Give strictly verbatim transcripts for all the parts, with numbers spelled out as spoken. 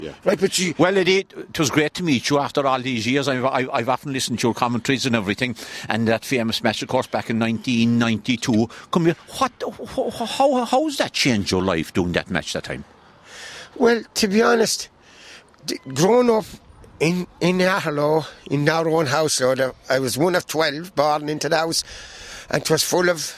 Yeah. Right, but you... Well, Eddie, it was great to meet you after all these years. I've, I've, I've often listened to your commentaries and everything, and that famous match, of course, back in nineteen ninety-two. Come here, what, how, how's that changed your life doing that match that time? Well, to be honest, d- growing up in, in Atherlow, in our own house, so I was one of twelve born into the house, and it was full of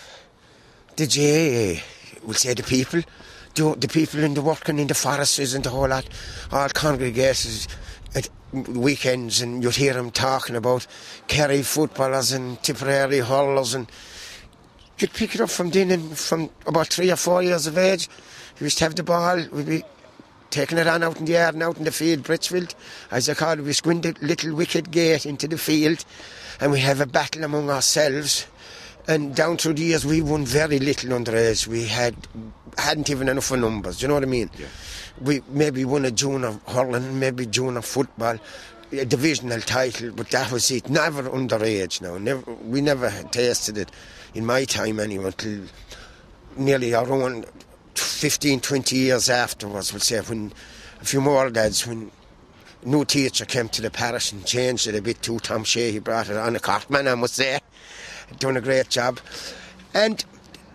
the J A, we'll say the people, the, the people in the working in the forests and the whole lot, all congregated at weekends, and you'd hear them talking about Kerry footballers and Tipperary hurlers, and you'd pick it up from then, and from about three or four years of age, you used to have the ball, we'd be taking it on out in the yard and out in the field, Bridgefield, as they call it. We squint the little wicket gate into the field, and we have a battle among ourselves. And down through the years, we won very little underage. We had hadn't even enough of numbers. Do you know what I mean? Yeah. We maybe won a junior hurling, maybe junior football, a divisional title, but that was it. Never underage. Now, never. We never had tasted it in my time anyway until nearly around fifteen, twenty years afterwards. We'll say when a few more lads, when new teacher came to the parish and changed it a bit too. Tom Shea, he brought it on a Cartman, I must say. Done a great job. And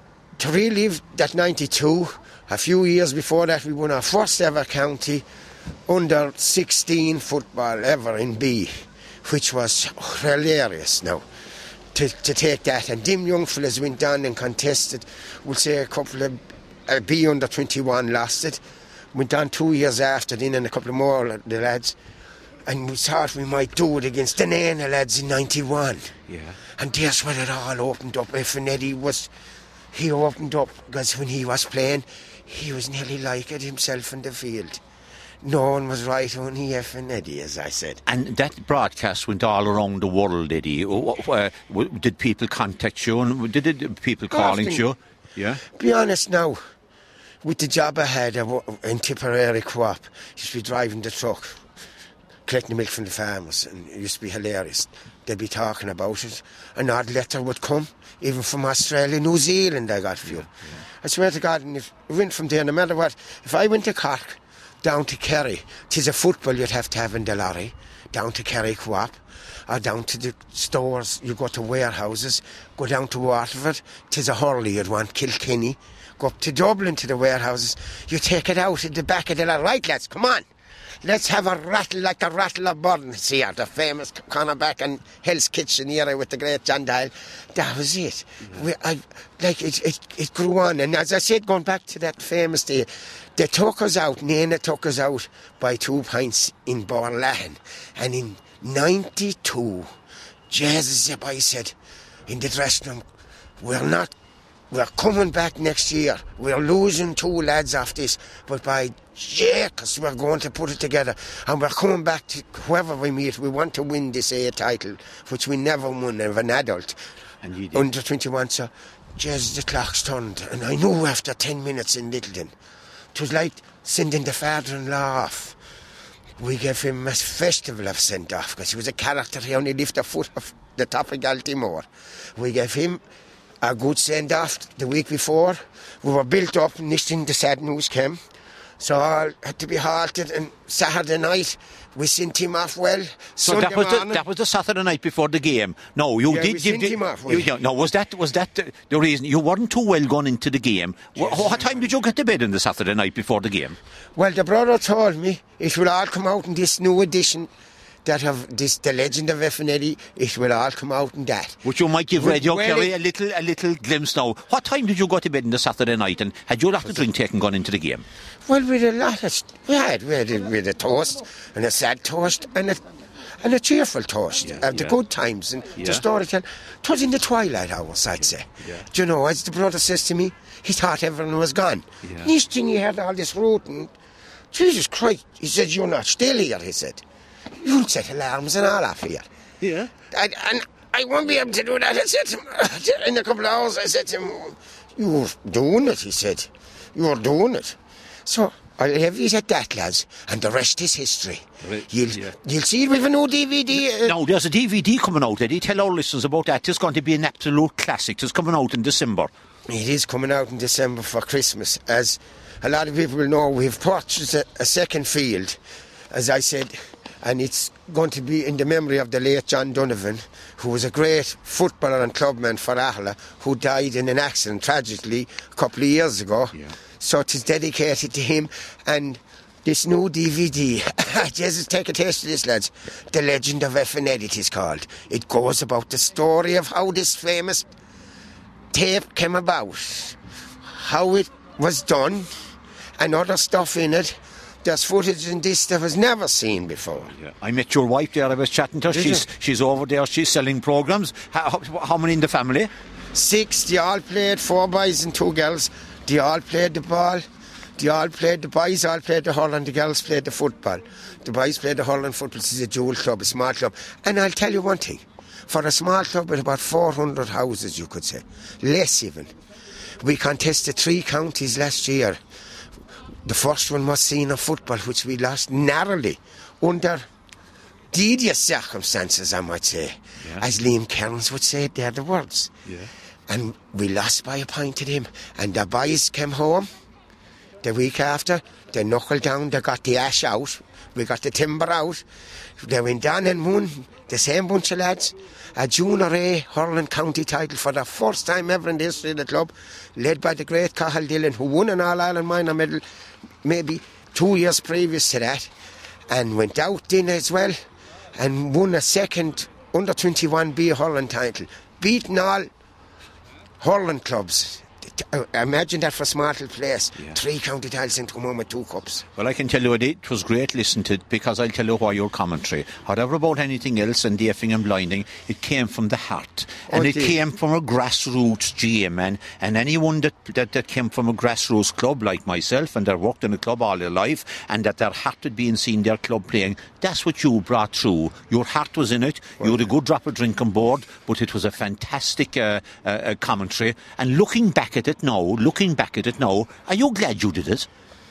to relive that ninety-two, a few years before that, we won our first ever county under sixteen football ever in B, which was hilarious now to, to take that. And them young fellas went down and contested, we'll say a couple of uh, B under twenty-one lost it, went on two years after then, and a couple of more the lads. And we thought we might do it against the Nana lads in ninety-one. Yeah. And there's when it all opened up. If Eddie was, he opened up, because when he was playing, he was nearly like it himself in the field. No one was right, only F and Eddie, as I said. And that broadcast went all around the world, Eddie. Uh, did people contact you? And did it, people calling you? Yeah. Be honest now, with the job I had in Tipperary Co-op, used to be driving the truck, collecting the milk from the farmers, and it used to be hilarious. They'd be talking about it. An odd letter would come, even from Australia, New Zealand I got a few. Yeah, yeah. I swear to God, and if we went from there, no matter what, if I went to Cork, down to Kerry, 'tis a football you'd have to have in the lorry, down to Kerry Co-op, or down to the stores, you go to warehouses, go down to Waterford, 'tis a hurley you'd want, Kilkenny, go up to Dublin to the warehouses, you take it out at the back of the lorry. Right, lads, come on. Let's have a rattle like the Rattle of Burns here, the famous cornerback in Hell's Kitchen era with the great John Dial. That was it. Yeah. We, I, like it, it, it grew on, and as I said, going back to that famous day, they took us out. Nana took us out by two pints in Borlahan, and in ninety-two, Jesus, I said in the dressing room, we're not. We're coming back next year. We're losing two lads off this, but by Jacobs, we're going to put it together. And we're coming back to whoever we meet. We want to win this A title, which we never won of an adult. And you did. Under twenty-one, so just the clock's turned. And I knew after ten minutes in Littleton, it was like sending the father-in-law off. We gave him a festival of send-off, because he was a character. He only lifted a foot off the top of Galtimore. We gave him a good send-off the week before. We were built up, and next thing the sad news came. So all had to be halted, and Saturday night we sent him off well. So Sunday that was morning, the, that was the Saturday night before the game. No, you yeah, did. we you sent did, him off well. You, no, was that was that the, the reason you weren't too well going into the game? Yes. What, what time did you get to bed on the Saturday night before the game? Well, the brother told me it will all come out in this new edition that have this, the Legend of F and Eddie. It will all come out in that. Which you might give Well, Radio well, Kerry a little a little glimpse now. What time did you go to bed on the Saturday night, and had you a lot of drink taken gone into the game? Well, we had a lot of, we had, we had, a, we had a toast, and a sad toast, and a, and a cheerful toast, Yeah, of the yeah. good times, and Yeah. the storytelling. It was in the twilight hours, I'd say. Yeah. Do you know, as the brother says to me, he thought everyone was gone. Yeah. Next thing he heard all this rooting, Jesus Christ, he said, you're not still here, he said. You'll set alarms and all off here. Yeah. And, and I won't be able to do that, I said to him. In a couple of hours, I said to him, you're doing it, he said. You're doing it. So I'll leave you at that, lads, and the rest is history. Right, You'll, yeah. you'll see it with a new D V D. Uh, Now, there's a D V D coming out, Eddie. Tell our listeners about that. It's going to be an absolute classic. It's coming out in December. It is coming out in December for Christmas, as a lot of people will know we've purchased a, a second field, as I said, and it's going to be in the memory of the late John Donovan, who was a great footballer and clubman for Aherla, who died in an accident tragically a couple of years ago. Yeah. So it is dedicated to him. And this new D V D, Jesus, take a taste of this, lads. The Legend of Effin Edit is called. It goes about the story of how this famous tape came about, how it was done, and other stuff in it. There's footage in this that was never seen before. Yeah. I met your wife there. I was chatting to her. Did She's you? she's over there. She's selling programs. How, how, how many in the family? Six, they all played, four boys and two girls. They all played the ball. They all played, the boys all played the hurling, the girls played the football. The boys played the hurling football. This is a jewel club, a small club. And I'll tell you one thing. For a small club with about four hundred houses, you could say, less even, we contested three counties last year. The first one was Senior Football, which we lost narrowly, under devious circumstances, I might say. Yeah. As Liam Kearns would say, they're the words. Yeah. And we lost by a point to them. And the boys came home the week after. They knuckled down, they got the ash out, we got the timber out. They went down and won, the same bunch of lads, a junior A hurling county title for the first time ever in the history of the club, led by the great Cathal Dillon, who won an All-Ireland minor medal maybe two years previous to that, and went out then as well and won a second under twenty-one B hurling title, beating all hurling clubs. Imagine that for a small little place. Yeah. Three county titles and come home with two cups. Well, I can tell you it, it was great listening to it, because I'll tell you why your commentary. However about anything else and the effing and blinding, it came from the heart. And Oh, it dear. came from a grassroots G M, man. And anyone that, that, that came from a grassroots club like myself, and that worked in a club all their life, and that their heart had been seeing their club playing, that's what you brought through. Your heart was in it. You had a good drop of drink on board, but it was a fantastic uh, uh, uh, commentary. And looking back at it now, looking back at it now, are you glad you did it?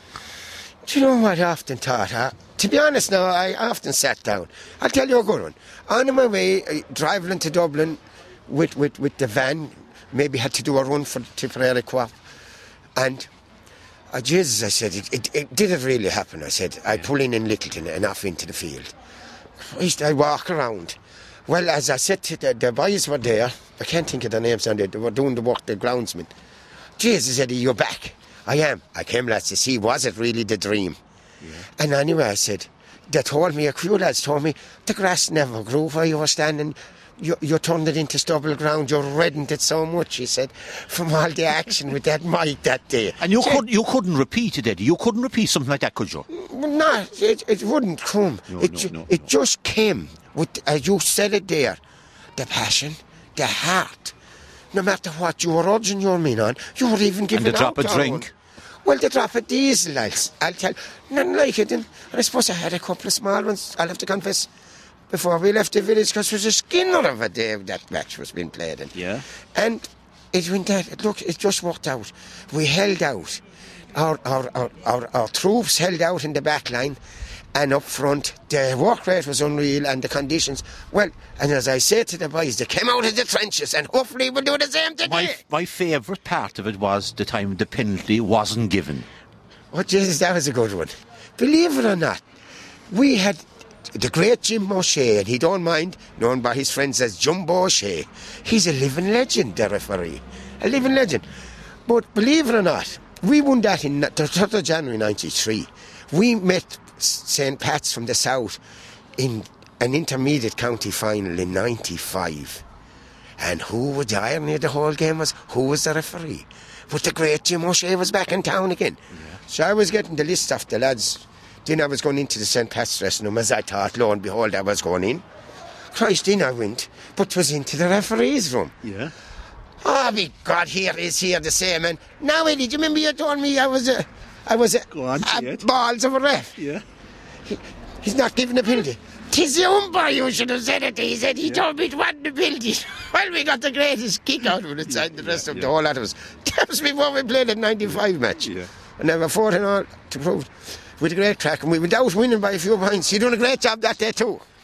Do you know what I often thought? Huh? To be honest now, I often sat down. I'll tell you a good one. On my way, uh, driving into Dublin with, with, with the van, maybe had to do a run for the Tipperary Co-op. And, uh, Jesus, I said, it, it, it did it really happen? I said, I pull in in Littleton and off into the field. Christ, I walk around. Well, as I said to the, the boys were there, I can't think of their names now, they were doing the work, the groundsmen. Jesus, Eddie, you're back. I am. I came, lads, to see, was it really the dream? Yeah. And anyway, I said, they told me, a few lads told me, the grass never grew where you were standing. You, you turned it into stubble ground. You reddened it so much, he said, from all the action with that mic that day. And you, See, could, you couldn't repeat it, Eddie. You couldn't repeat something like that, could you? No, it, it wouldn't come. No, it no, ju- no, it no. just came, with, as you said it there, the passion, the heart. No matter what you were urging your men on, you were even giving And the drop out of your drink. own. Well, the drop of diesel, I'll, I'll tell you. Nothing like it. And I suppose I had a couple of small ones, I'll have to confess, before we left the village, because it was a skinner of a day that match was being played in. Yeah. And it went that, look, it just worked out. We held out. Our, our, our, our, our troops held out in the back line, and up front, the work rate was unreal, and the conditions, well, and as I said to the boys, they came out of the trenches, and hopefully we'll do the same today. My, my favourite part of it was the time the penalty wasn't given. Oh, Jesus, that was a good one. Believe it or not, we had the great Jim O'Shea, and he don't mind, known by his friends as Jumbo O'Shea. He's a living legend, the referee. A living legend. But believe it or not, we won that in the third of January ninety-three. We met Saint Pat's from the south in an intermediate county final in ninety-five. And who was the irony of the whole game was, who was the referee? But the great Jim O'Shea was back in town again. Yeah. So I was getting the list off the lads. Then I was going into the Saint Pat's dressing room, as I thought, lo and behold, I was going in. Christ, in I went, but was into the referee's room. Yeah. Oh, my God, here is here the same. And now, Eddie, do you remember you told me I was a, I was a, Go on, a say it. balls of a ref? Yeah. He, he's not giving a penalty. Tis the umpire you should have said it. He said he yeah. told me it wasn't a penalty. Well, we got the greatest kick out of it inside yeah, the rest yeah, of yeah. the whole lot of us. That was before we played the ninety-five match. Yeah. And they were fourteen all to prove with a great crack. And we went out winning by a few points. You done a great job that day too.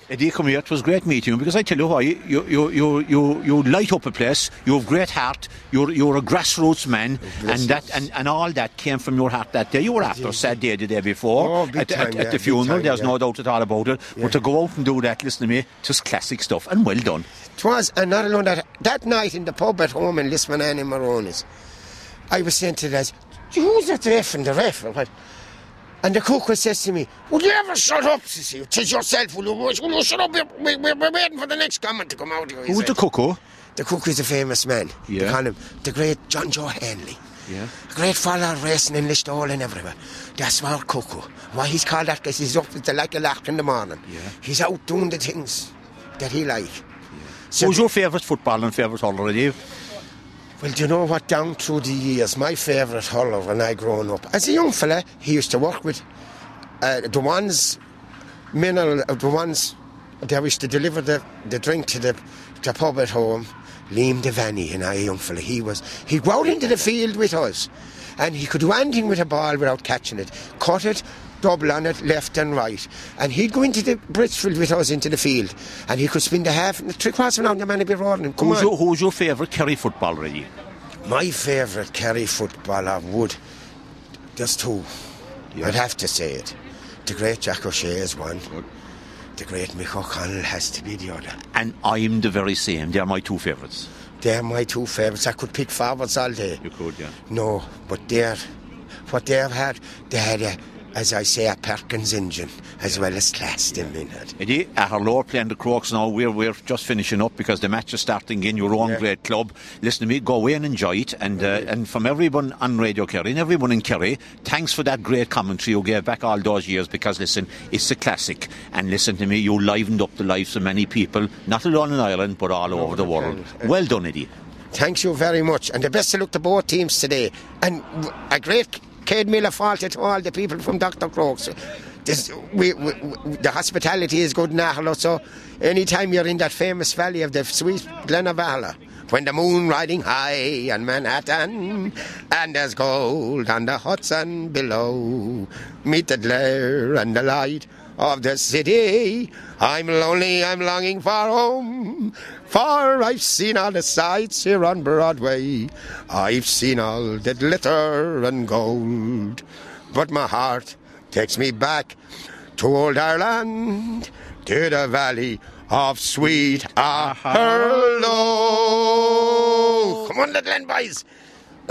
Eddie, come here. It was great meeting you because I tell you why. You, you, you, you, you light up a place. You have great heart. You're, you're a grassroots man, and that, and, and all that came from your heart that day. You were after a sad day the day before oh, big at, time, at, yeah, at the funeral. time, There's yeah. no doubt at all about it. Yeah. But to go out and do that, listen to me, just classic stuff, and well done. It was, and not alone that, that night in the pub at home in Lisman and Maroney's, I was saying to the lads, who's that ref and the ref? Or what? And the cook was says to me, would you ever shut up? Says he, tis yourself, will you, will you shut up? We're, we're, we're waiting for the next comment to come out here. Who was the cuckoo? The cook is a famous man. Yeah. They call him the great John Joe Henley. Yeah. A great fella racing in Listowel and everywhere. That's our cuckoo. Why he's called that? Because he's up with the like a lark in the morning. Yeah. He's out doing the things that he like. Yeah. So Who's your favourite footballer and favourite hurler, Dave? Well, do you know what? Down through the years, my favourite hurler when I grown up, as a young fella, he used to work with uh, the ones, mineral, uh, the ones that used to deliver the, the drink to the, the pub at home. Liam Devaney, and I, a young fella, he was. He'd go out into the field with us, and he could do anything with a ball without catching it. Cut it, double on it, left and right. And he'd go into the Bridgefield with us into the field, and he could spin the half, the three quarters of an hour, the man would be roaring him. Come who's, on. Your, who's your favourite Kerry footballer, Eddie? My favourite Kerry footballer would, there's two, yes. I'd have to say it. The great Jack O'Shea is one. Good. The great Mick O'Connell has to be the other. And I'm the very same. They're my two favourites. They're my two favourites. I could pick forwards all day. You could, yeah. No, but they're, what they've had, they had a, as I say, a Perkins engine, as well as class them in it. Eddie, at Harlow playing the Crokes now, we're, we're just finishing up because the match is starting in your own yeah. great club. Listen to me, go away and enjoy it. And uh, and from everyone on Radio Kerry and everyone in Kerry, thanks for that great commentary you gave back all those years because, listen, it's a classic. And listen to me, you livened up the lives of many people, not alone in Ireland, but all over the world. Well done, Eddie. Thanks you very much. And the best of luck to both teams today. And a great Cade Miller fault to all the people from Doctor Crokes. This, we, we, we, the hospitality is good in Aherlow, so anytime you're in that famous valley of the sweet Glen of Aherlow, when the moon riding high on Manhattan, and there's gold on the Hudson below, meet the glare and the light of the city. I'm lonely, I'm longing for home, for I've seen all the sights here on Broadway. I've seen all the glitter and gold, but my heart takes me back to old Ireland, to the valley of sweet Aherlow. Come on, little boys.